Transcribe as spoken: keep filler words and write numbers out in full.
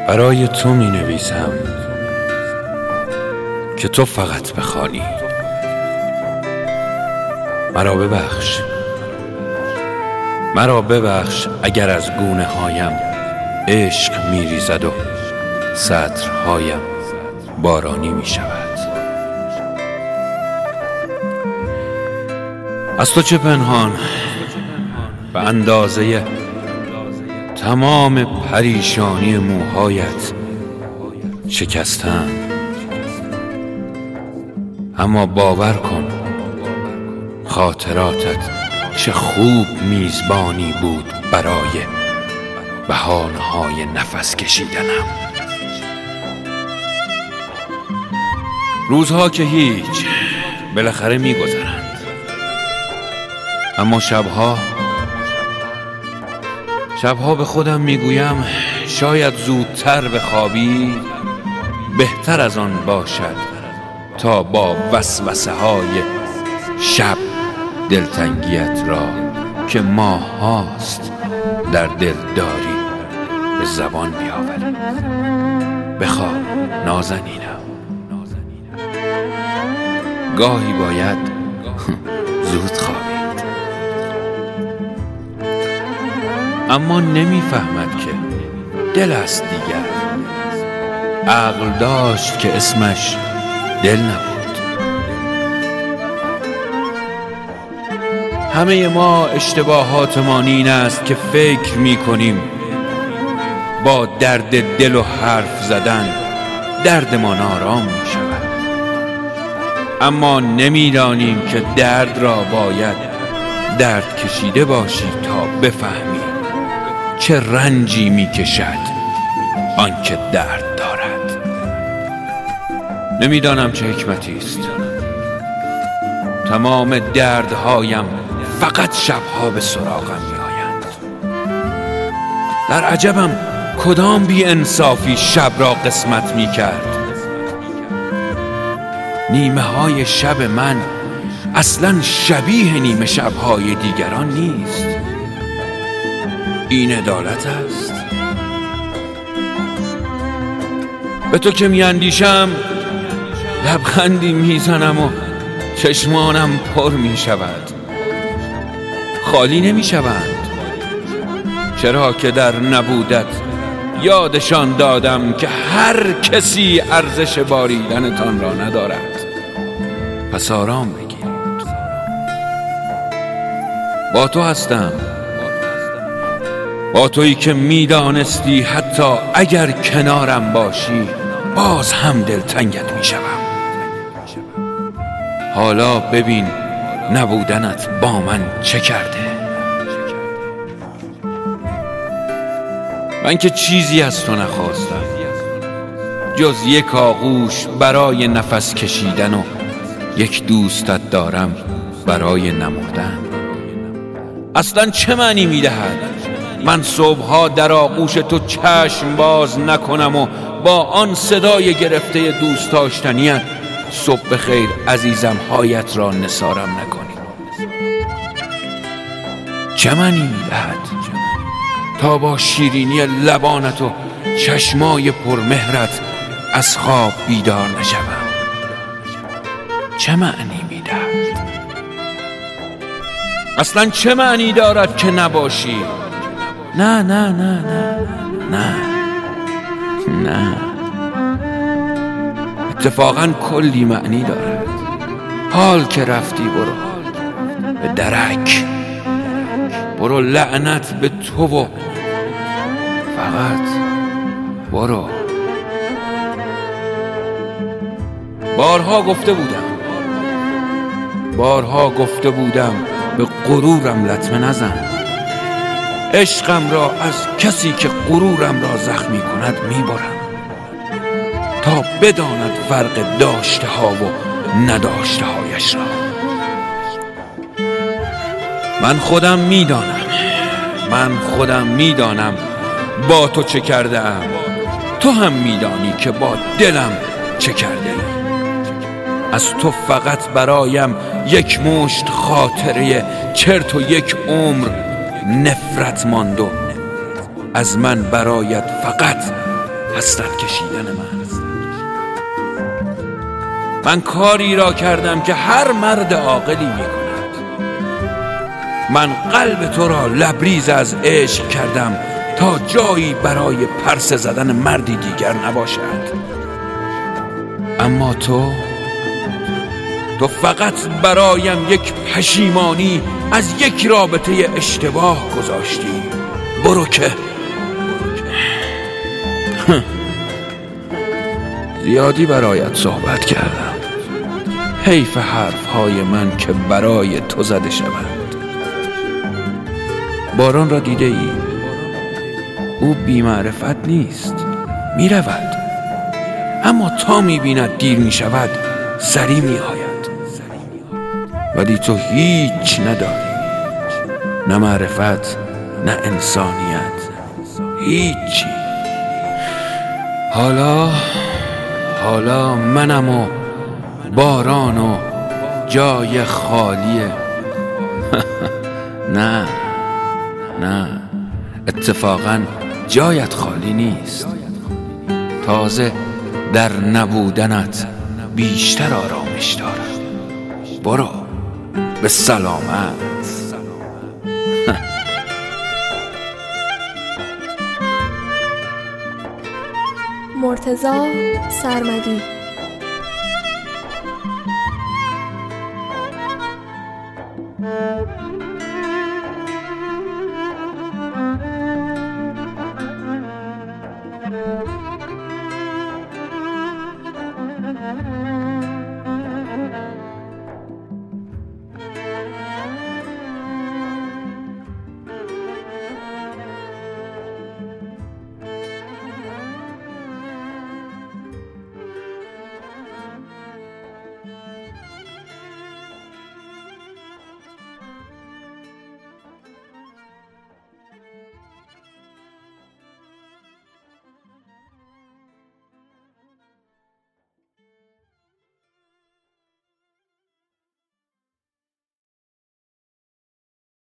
برای تو می نویسم که تو فقط بخوانی. مرا ببخش، مرا ببخش اگر از گونه هایم عشق می ریزد و سطرهایم بارانی می شود. از تو چه پنهان به اندازه تمام پریشانی موهایت شکستم، اما باور کن خاطراتت چه خوب میزبانی بود برای بهانه‌های نفس کشیدنم. روزها که هیچ بالاخره میگذرند، اما شبها شبها به خودم میگویم شاید زودتر بخوابی بهتر از آن باشد تا با وسوسه های شب دلتنگیت را که ماه هاست در دل داری به زبان بیاوری. بخواب نازنینم، گاهی باید زود خوابید. اما نمیفهمد که دل است دیگر. عقل داشت که اسمش دل نبود. همه ما اشتباهاتمان این است که فکر می کنیم با درد دل و حرف زدن دردمان آرام می شود، اما نمی دانیم که درد را باید درد کشیده باشی تا بفهمی چه رنجی می کشد آنکه درد دارد. نمیدانم چه حکمتی است. تمام دردهایم فقط شبها به سراغم می آیند. در عجبم کدام بی انصافی شب را قسمت می کرد. نیمه های شب من اصلا شبیه نیمه شبهای دیگران نیست. این عدالت است. به تو که می اندیشم لبخندی می زنم و چشمانم پر می شود. خالی نمی شوند، چرا که در نبودت یادشان دادم که هر کسی ارزش باریدنتان را ندارد. پس آرام بگیرید. با تو هستم، با تویی که میدانستی حتی اگر کنارم باشی باز هم دلتنگت میشوم. حالا ببین نبودنت با من چه کرده. من که چیزی از تو نخواستم جز یک آغوش برای نفس کشیدن و یک دوستت دارم برای نمردن. اصلا چه معنی میدهد من صبحها در آغوش تو چشم باز نکنم و با آن صدای گرفته دوست داشتنیت صبح بخیر عزیزم هایت را نثارم نکنی؟ چه معنی میدهد تا با شیرینی لبانت و چشمای پرمهرت از خواب بیدار نشوم؟ چه معنی میدهد؟ اصلا چه معنی دارد که نباشی؟ نه نه نه نه نه نه اتفاقا کلی معنی دارد. حال که رفتی برو به درک، برو لعنت به تو و فقط برو. بارها گفته بودم بارها گفته بودم به غرورم لطمه نزن. عشقم را از کسی که غرورم را زخمی کند میبرم تا بداند فرق داشته ها و نداشته هایش را. من خودم میدانم من خودم میدانم با تو چه کرده ام. تو هم میدانی که با دلم چه کرده ای. از تو فقط برایم یک مشت خاطره چرت و یک عمر نفرت ماند و از من برایت فقط حسرت کشیدن من. من کاری را کردم که هر مرد عاقلی می کند. من قلب تو را لبریز از عشق کردم تا جایی برای پرسه زدن مردی دیگر نباشد. اما تو تو فقط برایم یک پشیمانی از یک رابطه اشتباه گذاشتی. برو که زیادی برایت صحبت کردم. حیف حرفهای من که برای تو زده شود. باران را دیده ای؟ او بی معرفت نیست، می رود، اما تا می بیند دیر می شود سری می آید. ولی تو هیچ نداری، نه معرفت نه انسانیت، هیچی. حالا حالا منم و باران و جای خالیه. نه نه اتفاقا جایت خالی نیست. تازه در نبودنت بیشتر آرامش دارم. برو به سلامت. مرتضی سرمدی.